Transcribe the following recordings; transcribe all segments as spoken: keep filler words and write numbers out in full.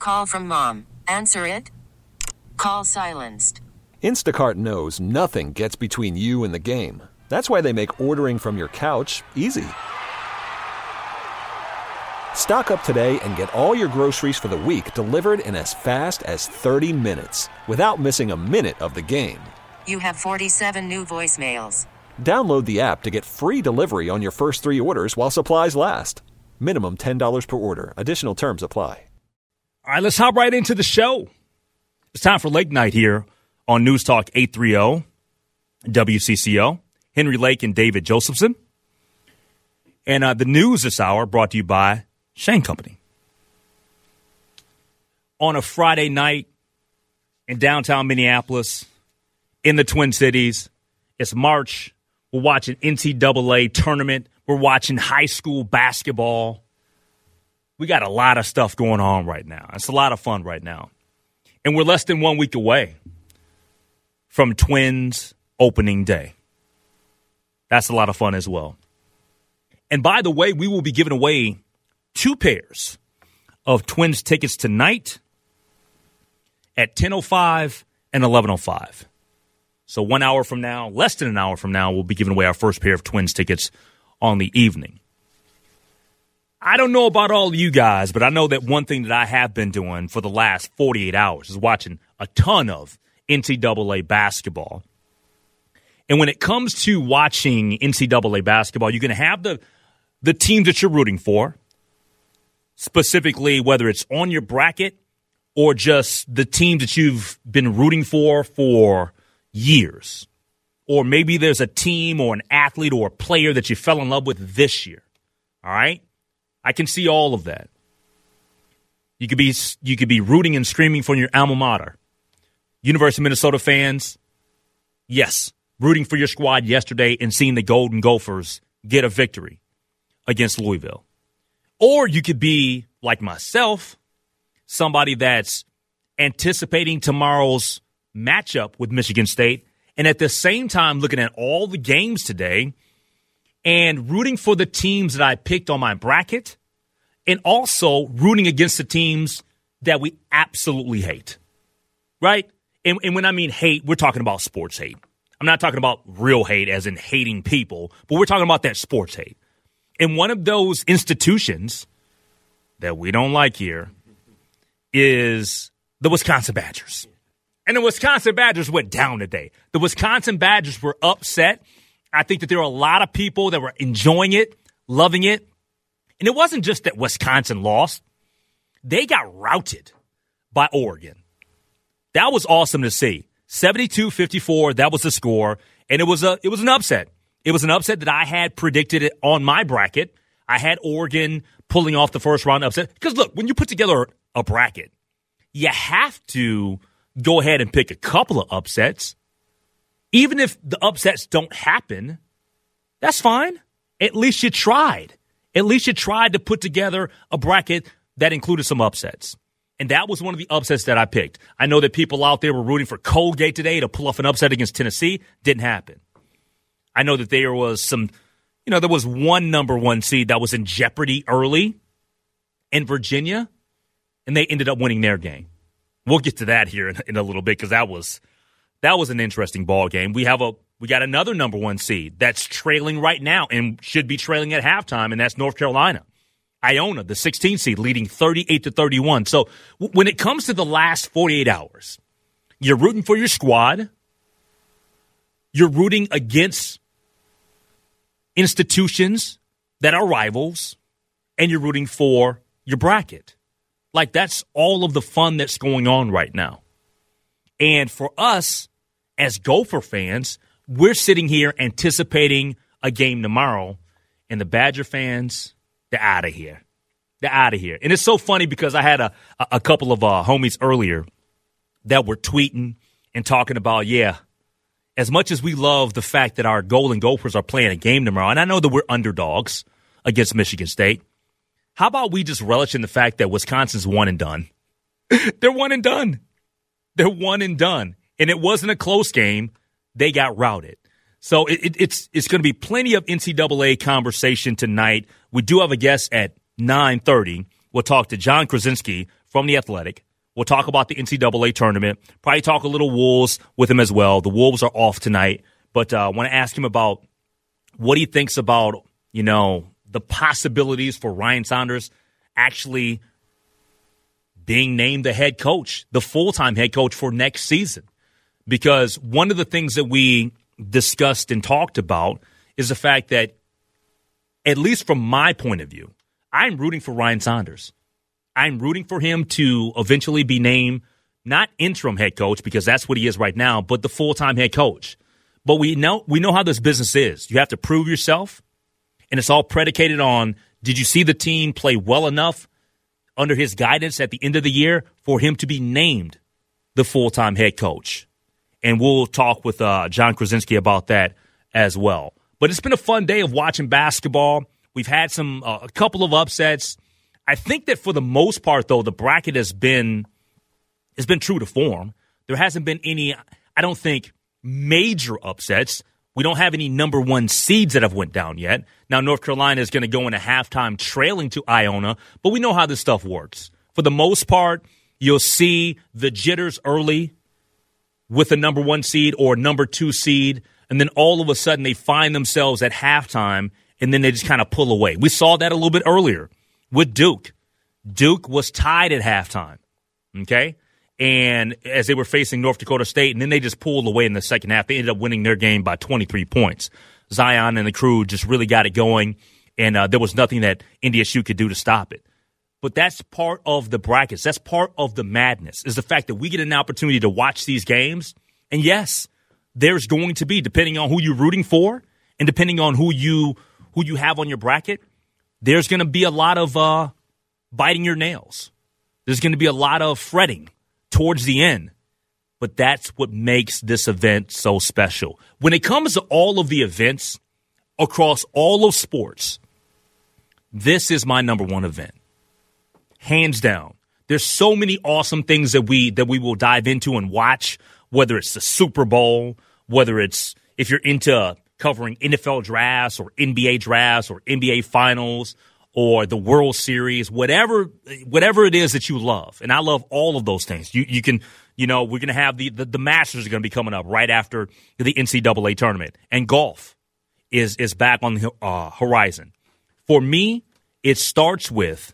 call from mom. Answer it. Call silenced. Instacart knows nothing gets between you and the game. That's why they make ordering from your couch easy. Stock up today and get all your groceries for the week delivered in as fast as thirty minutes without missing a minute of the game. You have forty-seven new voicemails. Download the app to get free delivery on your first three orders while supplies last. Minimum ten dollars per order. Additional terms apply. All right, let's hop right into the show. It's time for Lake Night here on News Talk eight thirty W C C O. Henry Lake and David Josephson. And uh, the news this hour brought to you by Shane Company. On a Friday night in downtown Minneapolis, in the Twin Cities, it's March. We're watching N C double A tournament. We're watching high school basketball. We got a lot of stuff going on right now. It's a lot of fun right now. And we're less than one week away from Twins opening day. That's a lot of fun as well. And by the way, we will be giving away two pairs of Twins tickets tonight at ten oh five and eleven oh five. So one hour from now, less than an hour from now, we'll be giving away our first pair of Twins tickets on the evening. I don't know about all of you guys, but I know that one thing that I have been doing for the last forty-eight hours is watching a ton of N C double A basketball. And when it comes to watching N C double A basketball, you're going to have the, the teams that you're rooting for, specifically whether it's on your bracket or just the teams that you've been rooting for for years. Or maybe there's a team or an athlete or a player that you fell in love with this year. All right? I can see all of that. You could be you could be rooting and screaming for your alma mater. University of Minnesota fans, yes, rooting for your squad yesterday and seeing the Golden Gophers get a victory against Louisville. Or you could be, like myself, somebody that's anticipating tomorrow's matchup with Michigan State and at the same time looking at all the games today and rooting for the teams that I picked on my bracket and also rooting against the teams that we absolutely hate, right? And, and when I mean hate, we're talking about sports hate. I'm not talking about real hate as in hating people, but we're talking about that sports hate. And one of those institutions that we don't like here is the Wisconsin Badgers. And the Wisconsin Badgers went down today. The Wisconsin Badgers were upset. I think that there were a lot of people that were enjoying it, loving it. And it wasn't just that Wisconsin lost. They got routed by Oregon. That was awesome to see. seventy-two fifty-four, that was the score. And it was a it was an upset. It was an upset that I had predicted it on my bracket. I had Oregon pulling off the first round upset. Because, look, when you put together a bracket, you have to go ahead and pick a couple of upsets. Even if the upsets don't happen, that's fine. At least you tried. At least you tried to put together a bracket that included some upsets. And that was one of the upsets that I picked. I know that people out there were rooting for Colgate today to pull off an upset against Tennessee. Didn't happen. I know that there was some, you know, there was one number one seed that was in jeopardy early in Virginia, and they ended up winning their game. We'll get to that here in, in a little bit because that was that was an interesting ball game. We have a we got another number one seed that's trailing right now and should be trailing at halftime, and that's North Carolina. Iona, the sixteenth seed, leading thirty-eight to thirty-one. So w- when it comes to the last forty-eight hours, you're rooting for your squad. You're rooting against institutions that are rivals, and you're rooting for your bracket. Like, that's all of the fun that's going on right now. And for us, as Gopher fans, we're sitting here anticipating a game tomorrow, and the Badger fans, they're out of here. They're out of here. And it's so funny because I had a, a couple of uh, homies earlier that were tweeting and talking about, yeah, as much as we love the fact that our Golden Gophers are playing a game tomorrow, and I know that we're underdogs against Michigan State, how about we just relish in the fact that Wisconsin's one and done? They're one and done. They're one and done. And it wasn't a close game. They got routed. So it, it, it's it's going to be plenty of N C double A conversation tonight. We do have a guest at nine thirty. We'll talk to John Krasinski from The Athletic. We'll talk about the N C double A tournament. Probably talk a little Wolves with him as well. The Wolves are off tonight. But I uh, want to ask him about what he thinks about, you know, the possibilities for Ryan Saunders actually being named the head coach, the full-time head coach for next season. Because one of the things that we discussed and talked about is the fact that, at least from my point of view, I'm rooting for Ryan Saunders. I'm rooting for him to eventually be named not interim head coach, because that's what he is right now, but the full-time head coach. But we know we know how this business is. You have to prove yourself, and it's all predicated on, did you see the team play well enough under his guidance at the end of the year for him to be named the full-time head coach? And we'll talk with uh, John Krasinski about that as well. But it's been a fun day of watching basketball. We've had some uh, a couple of upsets. I think that for the most part, though, the bracket has been has been true to form. There hasn't been any, I don't think, major upsets. We don't have any number one seeds that have went down yet. Now, North Carolina is going to go into halftime trailing to Iona, but we know how this stuff works. For the most part, you'll see the jitters early with a number one seed or number two seed, and then all of a sudden they find themselves at halftime, and then they just kind of pull away. We saw that a little bit earlier with Duke. Duke was tied at halftime, okay? And as they were facing North Dakota State, and then they just pulled away in the second half. They ended up winning their game by twenty-three points. Zion and the crew just really got it going, and uh, there was nothing that N D S U could do to stop it. But that's part of the brackets. That's part of the madness, is the fact that we get an opportunity to watch these games. And, yes, there's going to be, depending on who you're rooting for and depending on who you who you have on your bracket, there's going to be a lot of uh, biting your nails. There's going to be a lot of fretting towards the end. But that's what makes this event so special. When it comes to all of the events across all of sports, this is my number one event. Hands down. There's so many awesome things that we that we will dive into and watch, whether it's the Super Bowl, whether it's if you're into covering N F L drafts or N B A drafts or N B A finals or the World Series, whatever whatever it is that you love. And I love all of those things. You you can, you know, we're going to have the, the, the Masters are going to be coming up right after the N C double A tournament. And golf is, is back on the uh, horizon. For me, it starts with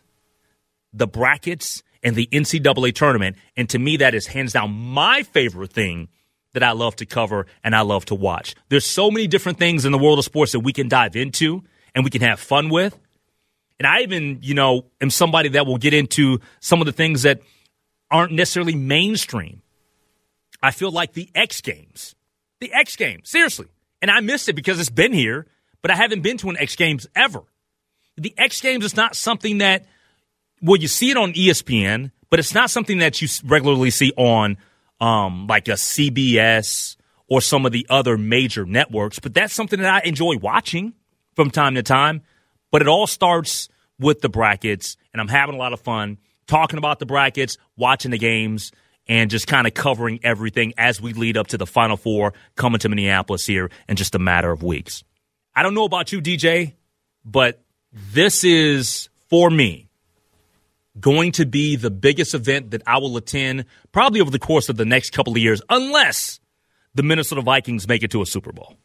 the brackets and the N C double A tournament. And to me, that is hands down my favorite thing that I love to cover and I love to watch. There's so many different things in the world of sports that we can dive into and we can have fun with. And I even, you know, am somebody that will get into some of the things that aren't necessarily mainstream. I feel like the X Games. The X Games, seriously. And I missed it because it's been here, but I haven't been to an X Games ever. The X Games is not something that, well, you see it on E S P N, but it's not something that you regularly see on um, like a C B S or some of the other major networks. But that's something that I enjoy watching from time to time. But it all starts with the brackets, and I'm having a lot of fun talking about the brackets, watching the games, and just kind of covering everything as we lead up to the Final Four coming to Minneapolis here in just a matter of weeks. I don't know about you, D J, but this is, for me, going to be the biggest event that I will attend probably over the course of the next couple of years, unless the Minnesota Vikings make it to a Super Bowl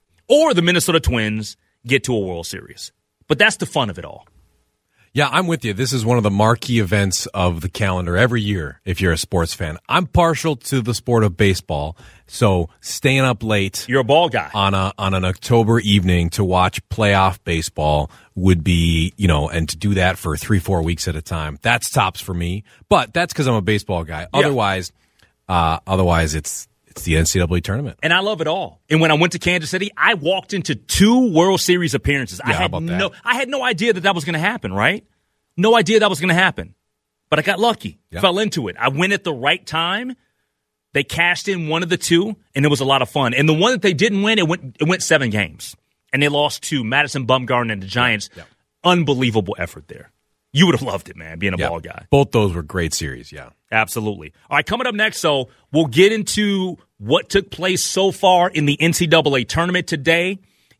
or the Minnesota Twins get to a World Series. But that's the fun of it all. Yeah, I'm with you. This is one of the marquee events of the calendar every year if you're a sports fan. I'm partial to the sport of baseball, so staying up late You're a ball guy. on a on an October evening to watch playoff baseball would be, you know, and to do that for three, four weeks at a time, that's tops for me. But that's because I'm a baseball guy. Yeah. Otherwise, uh, otherwise it's it's the N C double A tournament. And I love it all. And when I went to Kansas City, I walked into two World Series appearances. Yeah, I how had about that? no I had no idea that that was going to happen, right? No idea that was going to happen. But I got lucky. Yeah. Fell into it. I went at the right time. They cashed in one of the two, and it was a lot of fun. And the one that they didn't win, it went it went seven games. And they lost to Madison Bumgarner and the Giants. Yeah. Unbelievable effort there. You would have loved it, man, being a Yeah. ball guy. Both those were great series, yeah. Absolutely. All right, coming up next, so we'll get into what took place so far in the N C double A tournament today,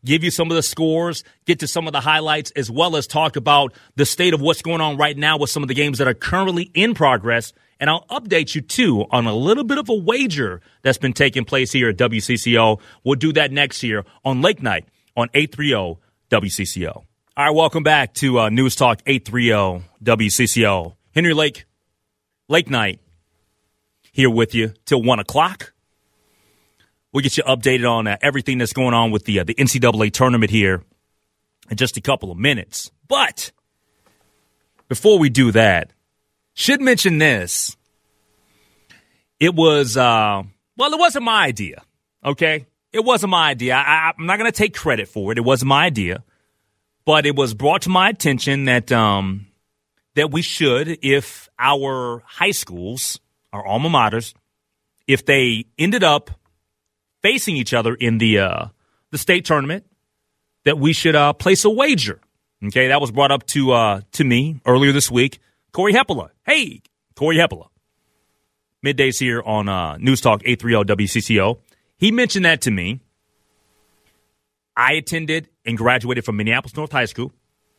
give you some of the scores, get to some of the highlights, as well as talk about the state of what's going on right now with some of the games that are currently in progress. And I'll update you, too, on a little bit of a wager that's been taking place here at W C C O. We'll do that next year on Lake Night on eight thirty W C C O. All right, welcome back to uh, News Talk eight thirty W C C O. Henry Lake, Lake Night, here with you till one o'clock. We'll get you updated on uh, everything that's going on with the uh, the N C double A tournament here in just a couple of minutes. But before we do that, should mention this. It was, uh, well, it wasn't my idea, okay? It wasn't my idea. I, I'm not going to take credit for it. It wasn't my idea. But it was brought to my attention that um, that we should, if our high schools, our alma maters, if they ended up facing each other in the uh, the state tournament, that we should uh, place a wager. Okay, that was brought up to uh, to me earlier this week. Corey Heppola. Hey, Corey Heppola. Middays here on uh, News Talk eight thirty W C C O. He mentioned that to me. I attended and graduated from Minneapolis North High School.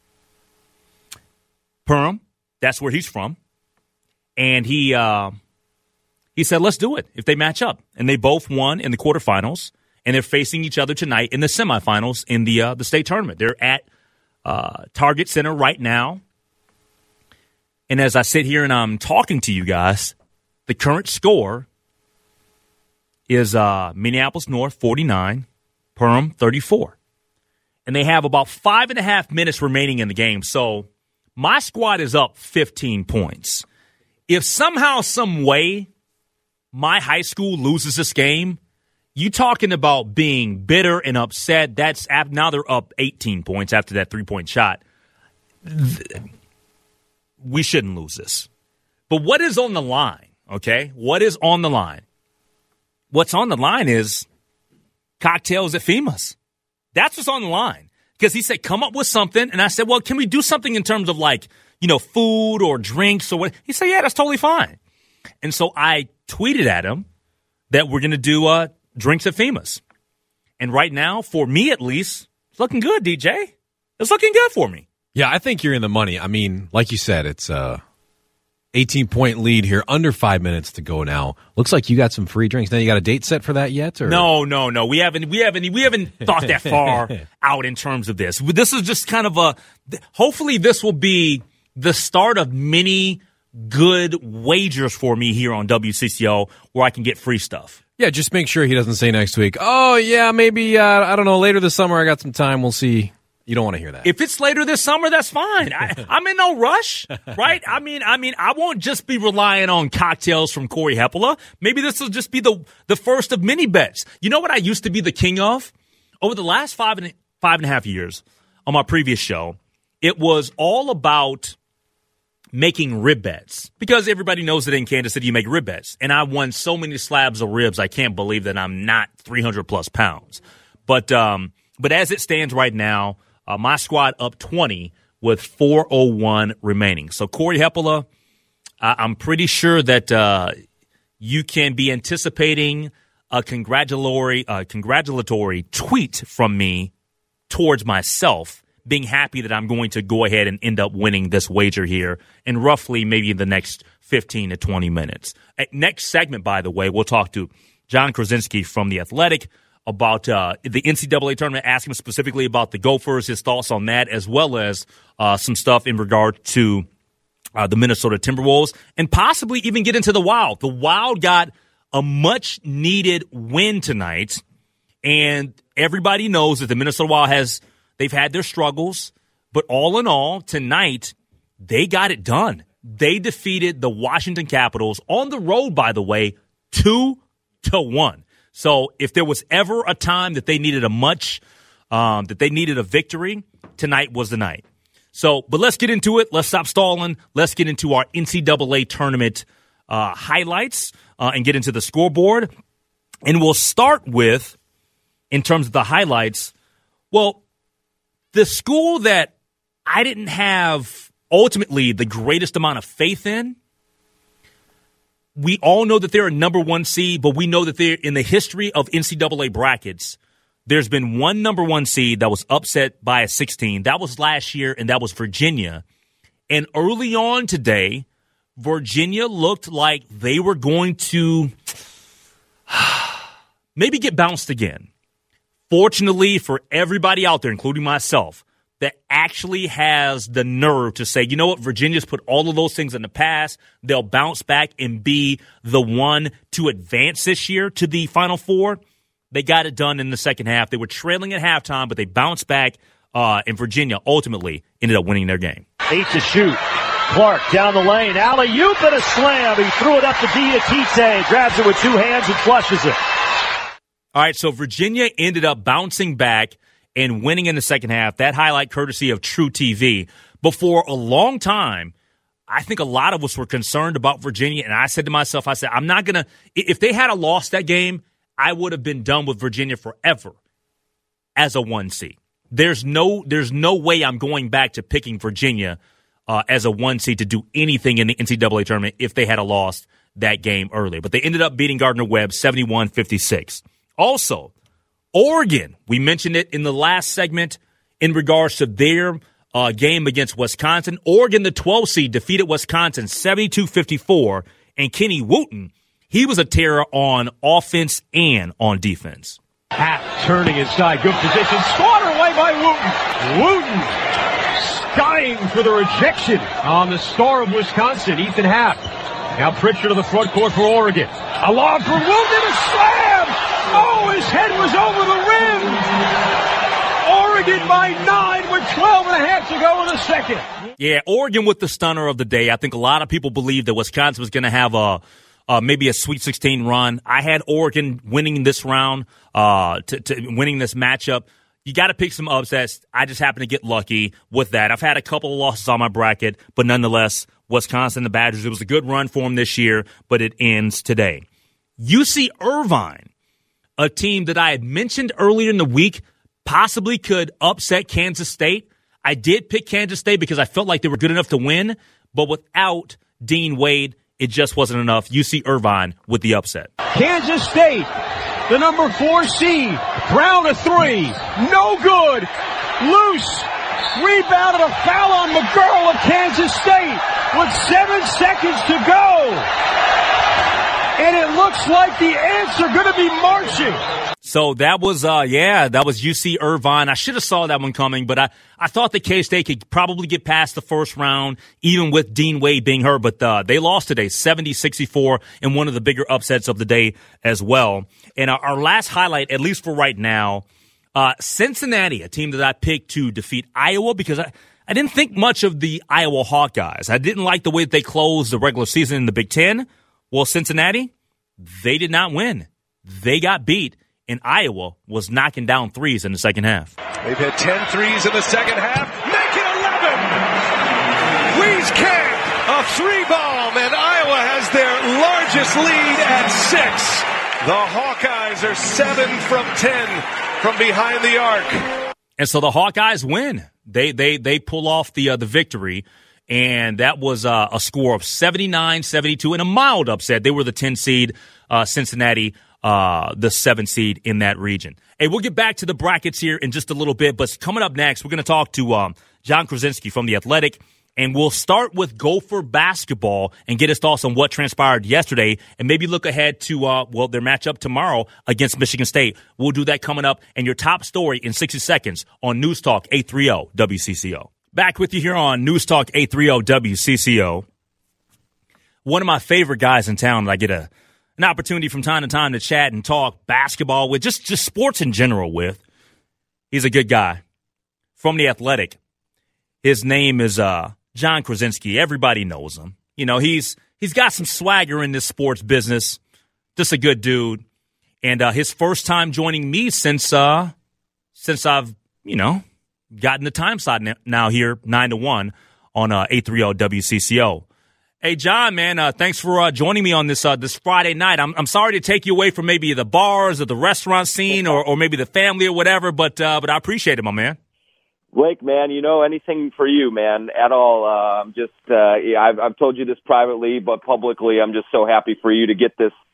Perham, that's where he's from. And he uh, he said, let's do it if they match up. And they both won in the quarterfinals. And they're facing each other tonight in the semifinals in the uh, the state tournament. They're at uh, Target Center right now. And as I sit here and I'm talking to you guys, the current score is uh, Minneapolis North forty-nine, Perham thirty-four. And they have about five and a half minutes remaining in the game. So my squad is up fifteen points. If somehow, some way, my high school loses this game, you talking about being bitter and upset. That's now they're up eighteen points after that three-point shot. We shouldn't lose this. But what is on the line, okay? What is on the line? What's on the line is cocktails at FEMA's. That's what's on the line. Because he said, come up with something. And I said, well, can we do something in terms of like, you know, food or drinks or what? He said, yeah, that's totally fine. And so I tweeted at him that we're going to do uh, drinks at FEMA's. And right now, for me at least, it's looking good, D J. It's looking good for me. Yeah, I think you're in the money. I mean, like you said, it's a eighteen-point lead here, under five minutes to go now. Looks like you got some free drinks. Now, you got a date set for that yet? Or? No, no, no. We haven't. We haven't. We haven't thought that far out in terms of this. This is just kind of a. Hopefully, this will be the start of many good wagers for me here on W C C O, where I can get free stuff. Yeah, just make sure he doesn't say next week, oh, yeah, maybe, uh, I don't know, later this summer I got some time. We'll see. You don't want to hear that. If it's later this summer, that's fine. I, I'm in no rush, right? I mean, I mean, I won't just be relying on cocktails from Corey Heppola. Maybe this will just be the the first of many bets. You know what I used to be the king of? Over the last five and five and a half years on my previous show, it was all about making rib bets, because everybody knows that in Kansas City you make rib bets. And I won so many slabs of ribs, I can't believe that I'm not three hundred plus pounds. But um, but as it stands right now, Uh, my squad up twenty with four oh one remaining. So, Corey Heppola, I- I'm pretty sure that uh, you can be anticipating a congratulatory, uh, congratulatory tweet from me towards myself, being happy that I'm going to go ahead and end up winning this wager here in roughly maybe the next fifteen to twenty minutes. Uh, next segment, by the way, we'll talk to John Krasinski from The Athletic about uh, the N C double A tournament, ask him specifically about the Gophers, his thoughts on that, as well as uh, some stuff in regard to uh, the Minnesota Timberwolves, and possibly even get into the Wild. The Wild got a much-needed win tonight, and everybody knows that the Minnesota Wild has – they've had their struggles, but all in all, tonight, they got it done. They defeated the Washington Capitals on the road, by the way, two to one. So if there was ever a time that they needed a much, um, that they needed a victory, tonight was the night. So, but let's get into it. Let's stop stalling. Let's get into our N C double A tournament uh, highlights uh, and get into the scoreboard. And we'll start with, in terms of the highlights, well, the school that I didn't have ultimately the greatest amount of faith in. We all know that they're a number one seed, but we know that they're in the history of N C double A brackets. There's been one number one seed that was upset by a sixteen. That was last year, and that was Virginia. And early on today, Virginia looked like they were going to maybe get bounced again. Fortunately for everybody out there, including myself, that actually has the nerve to say, you know what, Virginia's put all of those things in the past. They'll bounce back and be the one to advance this year to the Final Four. They got it done in the second half. They were trailing at halftime, but they bounced back, uh, and Virginia ultimately ended up winning their game. Eight to shoot. Clark down the lane. Alley-oop and a slam. He threw it up to Diakite. Grabs it with two hands and flushes it. All right, so Virginia ended up bouncing back and winning in the second half. That highlight courtesy of True T V. But for a long time, I think a lot of us were concerned about Virginia, and I said to myself, I said, I'm not going to – if they had a lost that game, I would have been done with Virginia forever as a one seed. There's no there's no way I'm going back to picking Virginia uh, as a one seed to do anything in the N C double A tournament if they had a lost that game earlier. But they ended up beating Gardner-Webb seventy-one fifty-six. Also, Oregon, we mentioned it in the last segment in regards to their uh, game against Wisconsin. Oregon, the twelve seed, defeated Wisconsin seventy-two fifty-four, and Kenny Wooten, he was a terror on offense and on defense. Happ turning inside, good position, squatted away by Wooten. Wooten skying for the rejection on the star of Wisconsin, Ethan Happ. Now Pritchard to the front court for Oregon. A lob for Wooten, a slam! Oh, his head was over the rim. Oregon by nine with twelve and a half to go in the second. Yeah, Oregon with the stunner of the day. I think a lot of people believed that Wisconsin was going to have a uh, maybe a Sweet sixteen run. I had Oregon winning this round, uh, to, to winning this matchup. You got to pick some upsets. I just happen to get lucky with that. I've had a couple of losses on my bracket, but nonetheless, Wisconsin, the Badgers, it was a good run for them this year, but it ends today. U C Irvine, a team that I had mentioned earlier in the week, possibly could upset Kansas State. I did pick Kansas State because I felt like they were good enough to win, but without Dean Wade, it just wasn't enough. U C Irvine with the upset. Kansas State, the number four seed, Brown a three, no good, loose, rebounded, a foul on McGurl of Kansas State with seven seconds to go. And it looks like the Ants are going to be marching. So that was, uh, yeah, that was U C Irvine. I should have saw that one coming, but I, I thought that K-State could probably get past the first round, even with Dean Wade being hurt. But uh, they lost today, seventy sixty-four, in one of the bigger upsets of the day as well. And our, our last highlight, at least for right now, uh, Cincinnati, a team that I picked to defeat Iowa because I, I didn't think much of the Iowa Hawkeyes. I didn't like the way that they closed the regular season in the Big Ten. Well, Cincinnati, they did not win. They got beat, and Iowa was knocking down threes in the second half. They've hit ten threes in the second half. Make it eleven! Wieskamp, a three bomb, and Iowa has their largest lead at six. The Hawkeyes are seven from ten from behind the arc. And so the Hawkeyes win. They they they pull off the uh, the victory. And that was uh, a score of seventy-nine seventy-two in a mild upset. They were the ten seed, uh, Cincinnati, uh, the seven seed in that region. Hey, we'll get back to the brackets here in just a little bit. But coming up next, we're going to talk to um, Jon Krawczynski from The Athletic. And we'll start with Gopher basketball and get his thoughts on what transpired yesterday and maybe look ahead to, uh, well, their matchup tomorrow against Michigan State. We'll do that coming up. And your top story in sixty seconds on News Talk eight thirty W C C O. Back with you here on News Talk eight thirty W C C O. One of my favorite guys in town that I get a an opportunity from time to time to chat and talk basketball with, just, just sports in general with. He's a good guy from The Athletic. His name is uh, Jon Krawczynski. Everybody knows him. You know, he's he's got some swagger in this sports business. Just a good dude. And uh, his first time joining me since uh, since I've, you know, gotten the time slot now here, nine to one on uh, eight thirty W C C O. Hey, John, man, uh, thanks for uh, joining me on this uh, this Friday night. I'm I'm sorry to take you away from maybe the bars or the restaurant scene or, or maybe the family or whatever, but uh, but I appreciate it, my man. Blake, man, you know, anything for you, man, at all. Uh, I'm just, uh, yeah, I've, I've told you this privately, but publicly, I'm just so happy for you to get this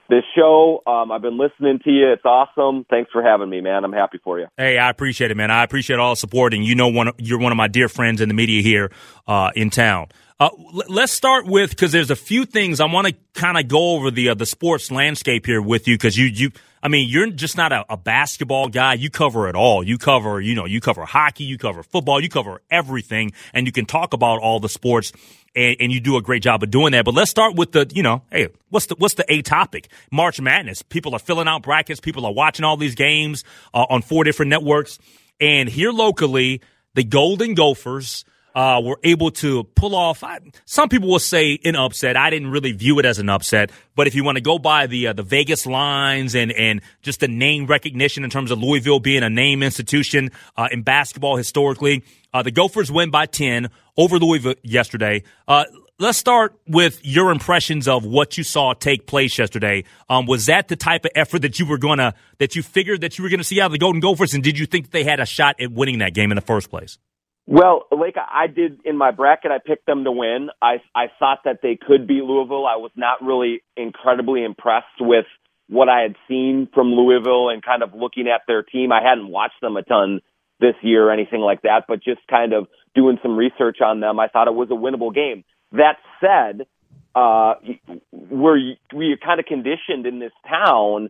this show. Um, I've been listening to you. It's awesome. Thanks for having me, man. I'm happy for you. Hey, I appreciate it, man. I appreciate all the support, and you know, one you're one of my dear friends in the media here uh, in town. Uh, l- let's start with, because there's a few things I want to kind of go over the uh, the sports landscape here with you, because you you I mean you're just not a, a basketball guy. You cover it all. You cover you know you cover hockey, you cover football, you cover everything, and you can talk about all the sports. And, and you do a great job of doing that. But let's start with the, you know, hey, what's the what's the A topic? March Madness. People are filling out brackets. People are watching all these games uh, on four different networks. And here locally, the Golden Gophers uh, were able to pull off, I, some people will say an upset. I didn't really view it as an upset. But if you want to go by the uh, the Vegas lines and, and just the name recognition in terms of Louisville being a name institution uh, in basketball historically, uh, the Gophers win by ten over Louisville yesterday. Uh, let's start with your impressions of what you saw take place yesterday. Um, was that the type of effort that you were gonna, that you figured that you were gonna see out of the Golden Gophers, and did you think they had a shot at winning that game in the first place? Well, Lake, I did in my bracket. I picked them to win. I I thought that they could beat Louisville. I was not really incredibly impressed with what I had seen from Louisville and kind of looking at their team. I hadn't watched them a ton this year or anything like that, but just kind of doing some research on them, I thought it was a winnable game. That said, uh, we're we kind of conditioned in this town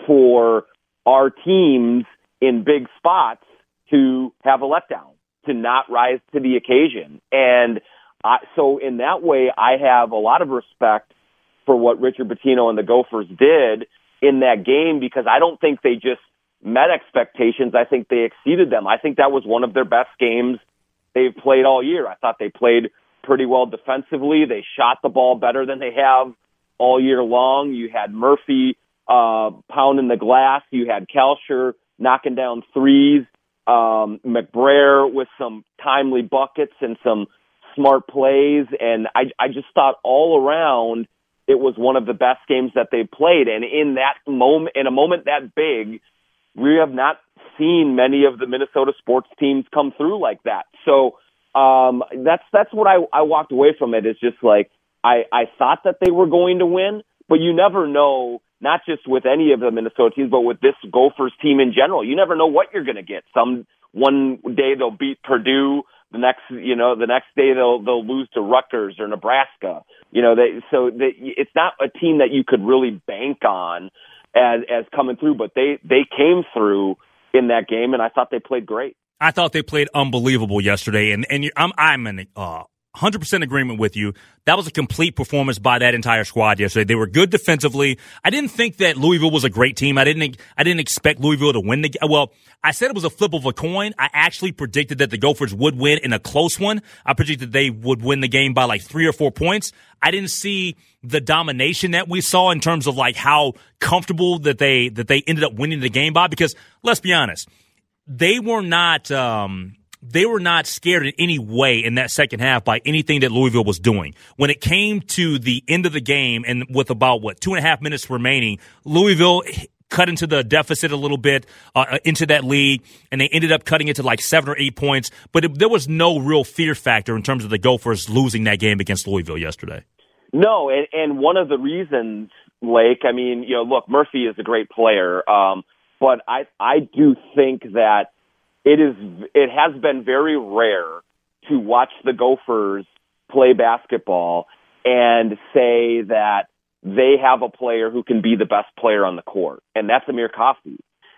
for our teams in big spots to have a letdown, to not rise to the occasion. And I, so in that way, I have a lot of respect for what Richard Pitino and the Gophers did in that game, because I don't think they just met expectations. I think they exceeded them. I think that was one of their best games they've played all year. I thought they played pretty well defensively. They shot the ball better than they have all year long. You had Murphy uh, pounding the glass. You had Kalsher knocking down threes. Um, McBrayer with some timely buckets and some smart plays. And I, I just thought all around it was one of the best games that they played. And in that moment, in a moment that big, we have not seen many of the Minnesota sports teams come through like that. So um, that's that's what I, I walked away from it. Is just like I, I thought that they were going to win, but you never know, not just with any of the Minnesota teams, but with this Gophers team in general. You never know what you're going to get. Some one day they'll beat Purdue, the next you know the next day they'll they'll lose to Rutgers or Nebraska. You know, they, so they, it's not a team that you could really bank on as as coming through, but they they came through in that game, and I thought they played great. I thought they played unbelievable yesterday, and and I'm I'm in uh, one hundred percent agreement with you. That was a complete performance by that entire squad yesterday. They were good defensively. I didn't think that Louisville was a great team. I didn't I didn't expect Louisville to win the game. Well, I said it was a flip of a coin. I actually predicted that the Gophers would win in a close one. I predicted they would win the game by like three or four points. I didn't see the domination that we saw in terms of like how comfortable that they that they ended up winning the game by, because let's be honest, they were not um, they were not scared in any way in that second half by anything that Louisville was doing. When it came to the end of the game and with about, what, two and a half minutes remaining, Louisville cut into the deficit a little bit, uh, into that lead, and they ended up cutting it to like seven or eight points. But it, there was no real fear factor in terms of the Gophers losing that game against Louisville yesterday. No, and, and one of the reasons, Lake, I mean, you know, look, Murphy is a great player, um, but I I do think that it is it has been very rare to watch the Gophers play basketball and say that they have a player who can be the best player on the court, and that's Amir Coffey.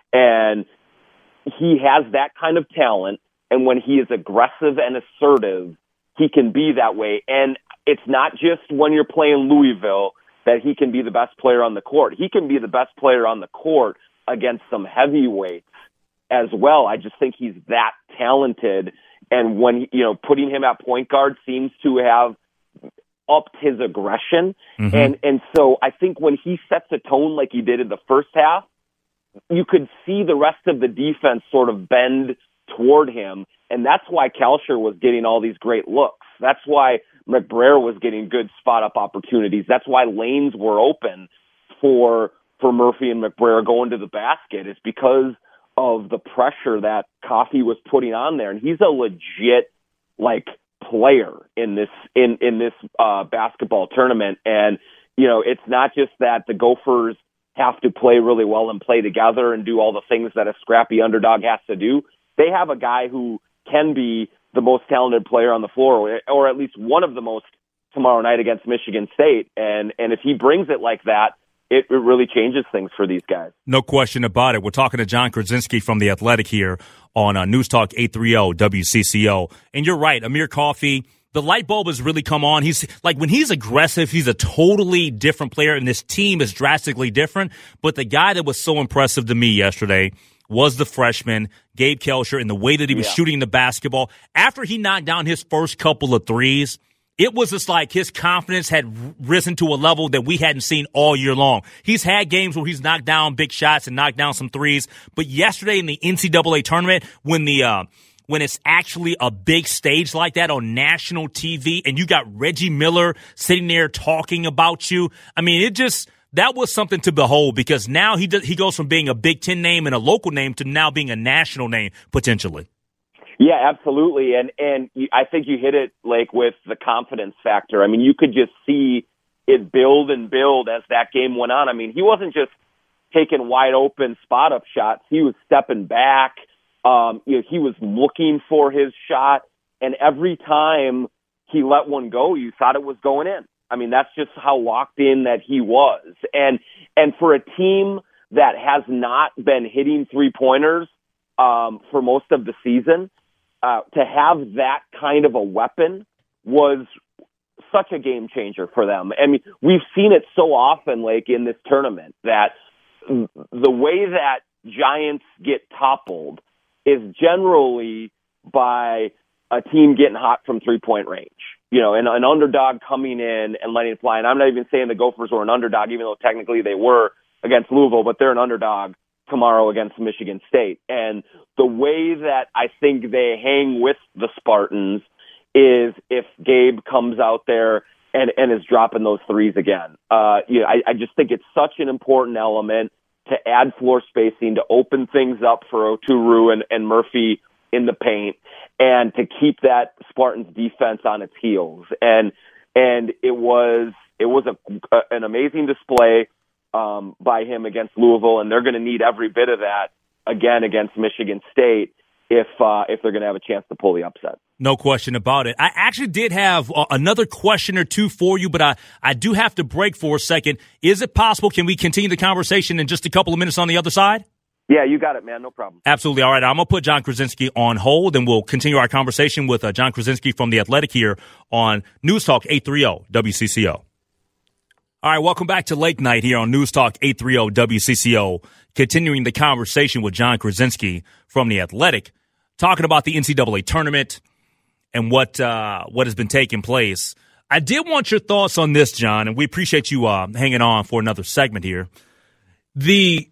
And he has that kind of talent, and when he is aggressive and assertive, he can be that way. And it's not just when you're playing Louisville that he can be the best player on the court. He can be the best player on the court against some heavyweights as well. I just think he's that talented, and when, you know, putting him at point guard seems to have upped his aggression. Mm-hmm. And, and so I think when he sets a tone like he did in the first half, you could see the rest of the defense sort of bend toward him. And that's why Kalsher was getting all these great looks. That's why McBrayer was getting good spot-up opportunities. That's why lanes were open for for Murphy and McBrayer going to the basket. It's because of the pressure that Coffey was putting on there. And he's a legit, like, player in this in, in this uh, basketball tournament. And, you know, it's not just that the Gophers have to play really well and play together and do all the things that a scrappy underdog has to do. They have a guy who can be the most talented player on the floor, or at least one of the most tomorrow night against Michigan State. And, and if he brings it like that, it, it really changes things for these guys. No question about it. We're talking to Jon Krawczynski from The Athletic here on uh, News Talk eight thirty W C C O. And you're right, Amir Coffey, the light bulb has really come on. He's like, when he's aggressive, he's a totally different player, and this team is drastically different. But the guy that was so impressive to me yesterday was the freshman, Gabe Kelscher, and the way that he was yeah. shooting the basketball. After he knocked down his first couple of threes, it was just like his confidence had risen to a level that we hadn't seen all year long. He's had games where he's knocked down big shots and knocked down some threes. But yesterday in the N C double A tournament, when the uh, when it's actually a big stage like that on national T V, and you got Reggie Miller sitting there talking about you, I mean, it just – that was something to behold, because now he does, he goes from being a Big Ten name and a local name to now being a national name potentially. Yeah, absolutely. And and I think you hit it, like, with the confidence factor. I mean, you could just see it build and build as that game went on. I mean, he wasn't just taking wide open spot up shots. He was stepping back. Um, you know, he was looking for his shot. And every time he let one go, you thought it was going in. I mean, that's just how locked in that he was. And and for a team that has not been hitting three-pointers um, for most of the season, uh, to have that kind of a weapon was such a game changer for them. I mean, we've seen it so often, like in this tournament, that the way that Giants get toppled is generally by a team getting hot from three-point range. You know, and an underdog coming in and letting it fly. And I'm not even saying the Gophers were an underdog, even though technically they were against Louisville, but they're an underdog tomorrow against Michigan State. And the way that I think they hang with the Spartans is if Gabe comes out there and, and is dropping those threes again. Uh, you know, I, I just think it's such an important element to add floor spacing, to open things up for Oturu and, and Murphy in the paint, and to keep that Spartans defense on its heels. And and it was it was a, a, an amazing display um, by him against Louisville, and they're going to need every bit of that again against Michigan State if uh, if they're going to have a chance to pull the upset. No question about it. I actually did have uh, another question or two for you, but I, I do have to break for a second. Is it possible, can we continue the conversation in just a couple of minutes on the other side? Yeah, you got it, man. No problem. Absolutely. All right, I'm going to put Jon Krawczynski on hold, and we'll continue our conversation with uh, Jon Krawczynski from The Athletic here on News Talk eight thirty W C C O. All right, welcome back to Lake Night here on News Talk eight thirty W C C O, continuing the conversation with Jon Krawczynski from The Athletic, talking about the N C double A tournament and what uh, what has been taking place. I did want your thoughts on this, John, and we appreciate you uh, hanging on for another segment here. The...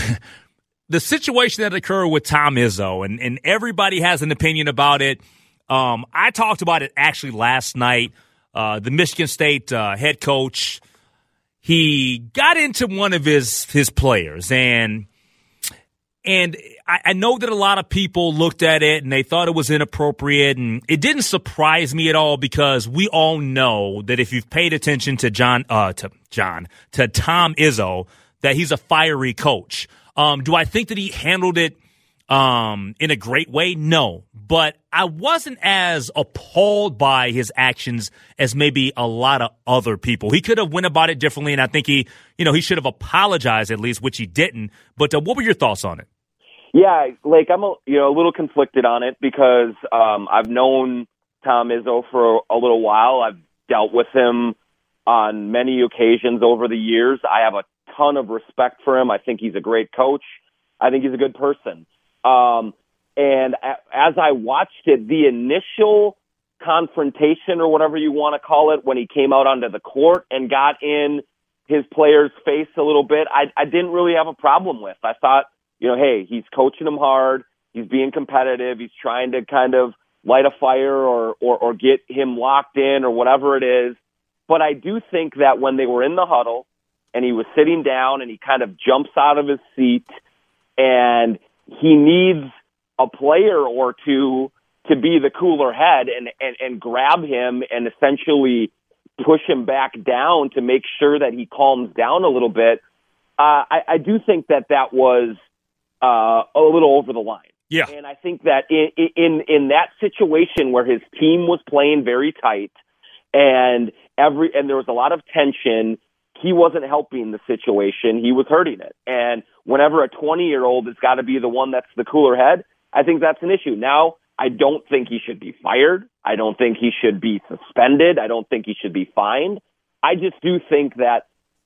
The situation that occurred with Tom Izzo, and, and everybody has an opinion about it. Um, I talked about it actually last night. Uh, the Michigan State uh, head coach, he got into one of his his players, and and I, I know that a lot of people looked at it and they thought it was inappropriate, and it didn't surprise me at all, because we all know that if you've paid attention to John, uh, to John, to Tom Izzo, that he's a fiery coach. Um, do I think that he handled it um, in a great way? No. But I wasn't as appalled by his actions as maybe a lot of other people. He could have went about it differently, and I think he, you know, he should have apologized at least, which he didn't. But uh, what were your thoughts on it? Yeah, like I'm a, you know, a little conflicted on it, because um, I've known Tom Izzo for a little while. I've dealt with him on many occasions over the years. I have a ton of respect for him. I think he's a great coach. I think he's a good person. Um, and a- as I watched it, the initial confrontation, or whatever you want to call it, when he came out onto the court and got in his player's face a little bit, I, I didn't really have a problem with. I thought, you know, hey, he's coaching them hard. He's being competitive. He's trying to kind of light a fire or, or, or get him locked in or whatever it is. But I do think that when they were in the huddle, and he was sitting down, and he kind of jumps out of his seat, and he needs a player or two to be the cooler head and, and, and grab him and essentially push him back down to make sure that he calms down a little bit. uh, I, I do think that that was uh, a little over the line. Yeah. And I think that in, in in that situation where his team was playing very tight and every and there was a lot of tension, he wasn't helping the situation. He was hurting it. And whenever a twenty-year-old has got to be the one that's the cooler head, I think that's an issue. Now, I don't think he should be fired. I don't think he should be suspended. I don't think he should be fined. I just do think that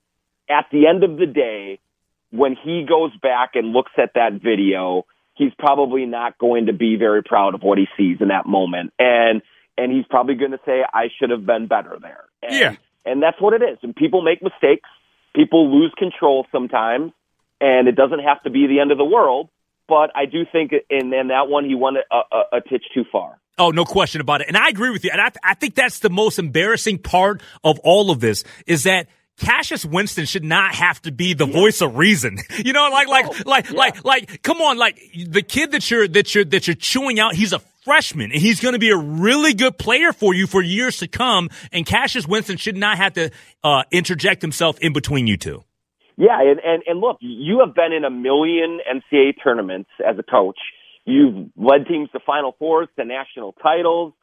at the end of the day, when he goes back and looks at that video, he's probably not going to be very proud of what he sees in that moment. And and he's probably going to say, I should have been better there. And, yeah. And that's what it is. And people make mistakes. People lose control sometimes. And it doesn't have to be the end of the world. But I do think in, in that one, he went a, a, a titch too far. Oh, no question about it. And I agree with you. And I, I think that's the most embarrassing part of all of this is that Cassius Winston should not have to be the yeah. voice of reason. You know, like, like, oh, like, yeah. like, like, come on, like the kid that you're, that you're, that you're chewing out, he's a freshman and he's going to be a really good player for you for years to come. And Cassius Winston should not have to, uh, interject himself in between you two. Yeah. And, and, and look, you have been in a million N C double A tournaments as a coach. You've led teams to Final Fours, to national titles,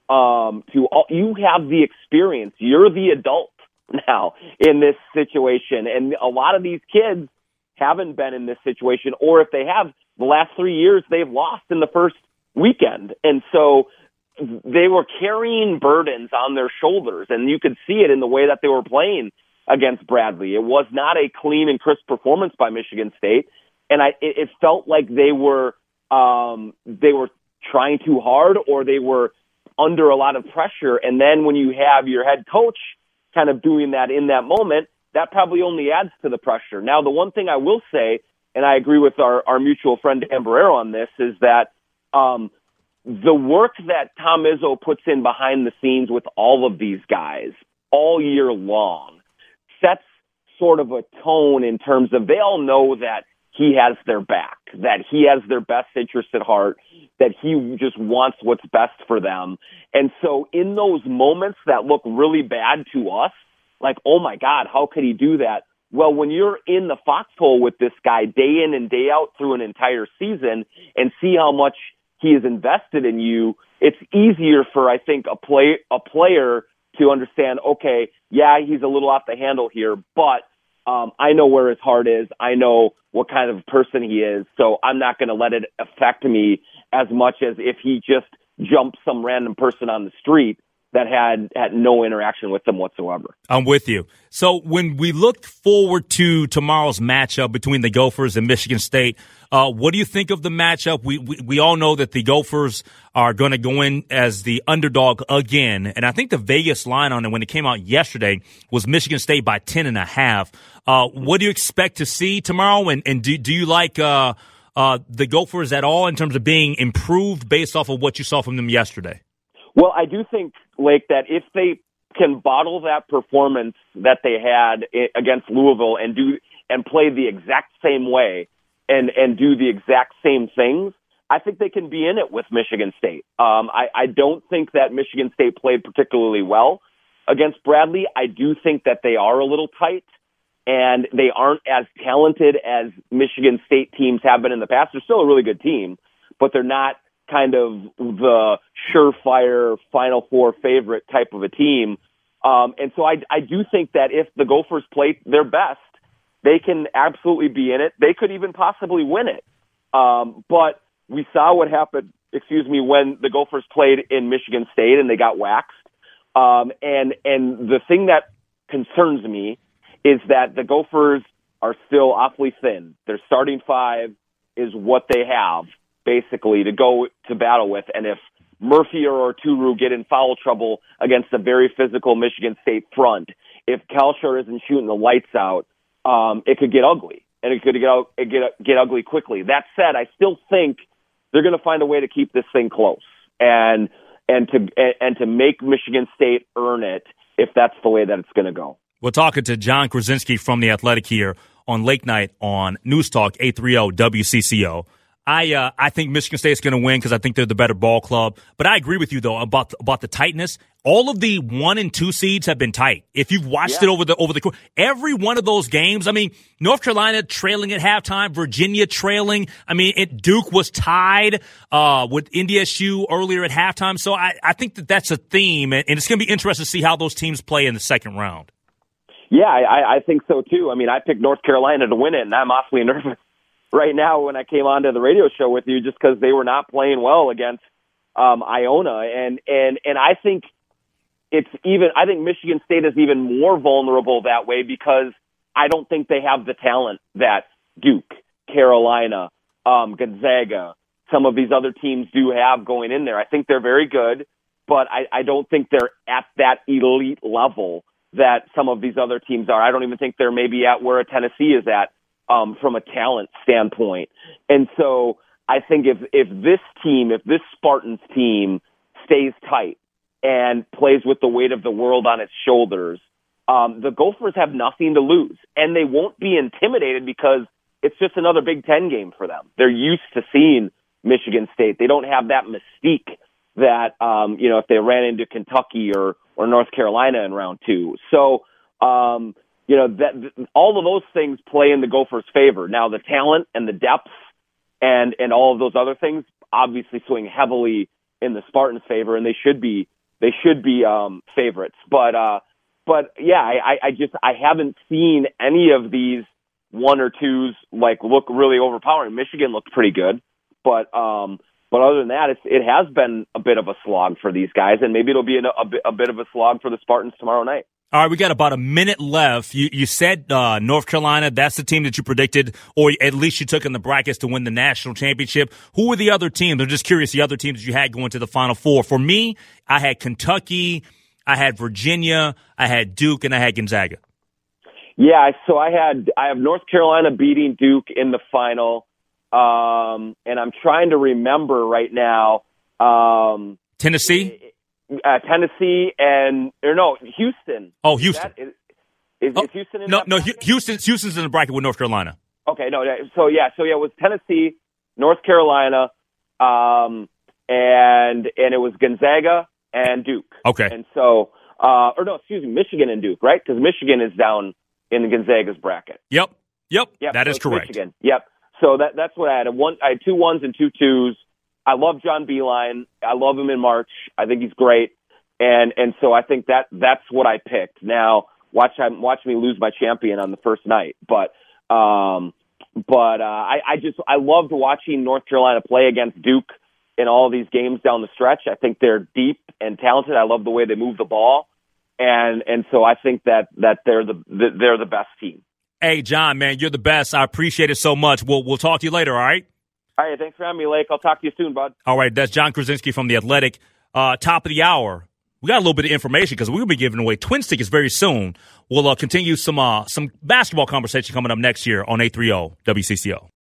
um, to all, you have the experience. You're the adult now in this situation. And a lot of these kids haven't been in this situation, or if they have, the last three years they've lost in the first weekend. And so they were carrying burdens on their shoulders, and you could see it in the way that they were playing against Bradley. It was not a clean and crisp performance by Michigan State. And I, it, it felt like they were, um, they were trying too hard, or they were under a lot of pressure. And then when you have your head coach kind of doing that in that moment, that probably only adds to the pressure. Now, the one thing I will say, and I agree with our, our mutual friend Dan Barrero on this, is that um, the work that Tom Izzo puts in behind the scenes with all of these guys all year long sets sort of a tone in terms of they all know that he has their back, that he has their best interest at heart, that he just wants what's best for them. And so in those moments that look really bad to us, like, oh my God, how could he do that? Well, when you're in the foxhole with this guy day in and day out through an entire season and see how much he is invested in you, it's easier for, I think, a play a player to understand, okay, yeah, he's a little off the handle here, but um, I know where his heart is. I know what kind of person he is, so I'm not going to let it affect me as much as if he just jumped some random person on the street that had, had no interaction with them whatsoever. I'm with you. So when we look forward to tomorrow's matchup between the Gophers and Michigan State, uh, what do you think of the matchup? We, we, we all know that the Gophers are going to go in as the underdog again. And I think the Vegas line on it when it came out yesterday was Michigan State by ten and a half. Uh, what do you expect to see tomorrow? And, and do, do you like, uh, uh, the Gophers at all in terms of being improved based off of what you saw from them yesterday? Well, I do think, Lake, that if they can bottle that performance that they had against Louisville and do and play the exact same way and, and do the exact same things, I think they can be in it with Michigan State. Um, I, I don't think that Michigan State played particularly well against Bradley. I do think that they are a little tight, and they aren't as talented as Michigan State teams have been in the past. They're still a really good team, but they're not kind of the surefire Final Four favorite type of a team. Um, and so I, I do think that if the Gophers play their best, they can absolutely be in it. They could even possibly win it. Um, but we saw what happened, excuse me, when the Gophers played in Michigan State and they got waxed. Um, and, and the thing that concerns me is that the Gophers are still awfully thin. Their starting five is what they have, basically, to go to battle with. And if Murphy or Orturu get in foul trouble against a very physical Michigan State front, if Kalshar isn't shooting the lights out, um, it could get ugly. And it could get, it get, get ugly quickly. That said, I still think they're going to find a way to keep this thing close and and to and to make Michigan State earn it if that's the way that it's going to go. We're talking to John Krasinski from The Athletic here on Lake Night on News Talk eight thirty W C C O. I uh, I think Michigan State's going to win because I think they're the better ball club. But I agree with you though about about the tightness. All of the one and two seeds have been tight. If you've watched yeah. it over the over the course, every one of those games. I mean, North Carolina trailing at halftime, Virginia trailing. I mean, it, Duke was tied uh, with N D S U earlier at halftime. So I, I think that that's a theme, and, and it's going to be interesting to see how those teams play in the second round. Yeah, I, I think so too. I mean, I picked North Carolina to win it, and I'm awfully nervous right now when I came onto the radio show with you, just because they were not playing well against um, Iona, and and and I think it's even. I think Michigan State is even more vulnerable that way because I don't think they have the talent that Duke, Carolina, um, Gonzaga, some of these other teams do have going in there. I think they're very good, but I, I don't think they're at that elite level that some of these other teams are. I don't even think they're maybe at where a Tennessee is at. Um, from a talent standpoint. And so I think if, if this team, if this Spartans team stays tight and plays with the weight of the world on its shoulders, um, the Gophers have nothing to lose. And they won't be intimidated because it's just another Big Ten game for them. They're used to seeing Michigan State. They don't have that mystique that, um, you know, if they ran into Kentucky or, or North Carolina in round two. So, um, You know, that all of those things play in the Gophers' favor. Now, the talent and the depth and and all of those other things obviously swing heavily in the Spartans' favor, and they should be they should be um, favorites. But uh, but yeah, I, I just I haven't seen any of these one or twos like look really overpowering. Michigan looked pretty good, but um, but other than that, it's, it has been a bit of a slog for these guys, and maybe it'll be a, a, bit, a bit of a slog for the Spartans tomorrow night. All right, we got about a minute left. You you said uh, North Carolina, that's the team that you predicted, or at least you took in the brackets to win the national championship. Who were the other teams? I'm just curious, the other teams that you had going to the Final Four. For me, I had Kentucky, I had Virginia, I had Duke, and I had Gonzaga. Yeah, so I had I have North Carolina beating Duke in the final, um, and I'm trying to remember right now. Um, Tennessee? Uh, Tennessee and or no Houston. Oh, Houston. Is, is, oh, is Houston in no, that no. bracket? Houston. Houston's in the bracket with North Carolina. Okay, no. So yeah, so yeah, it was Tennessee, North Carolina, um, and and it was Gonzaga and Duke. Okay. And so, uh, or no, excuse me, Michigan and Duke, right? Because Michigan is down in Gonzaga's bracket. Yep. Yep. Yep. That so is correct. Michigan. Yep. So that that's what I had. One, I had two ones and two twos. I love John Beilein. I love him in March. I think he's great, and and so I think that that's what I picked. Now watch I watch me lose my champion on the first night, but um, but uh, I, I just I loved watching North Carolina play against Duke in all of these games down the stretch. I think they're deep and talented. I love the way they move the ball, and and so I think that that they're the they're the best team. Hey John, man, you're the best. I appreciate it so much. We'll we'll talk to you later. All right. All right, thanks for having me, Lake. I'll talk to you soon, bud. All right, that's John Krasinski from The Athletic. Uh, top of the hour. We got a little bit of information because we'll be giving away Twins tickets very soon. We'll uh, continue some uh, some basketball conversation coming up next year on eight thirty W C C O.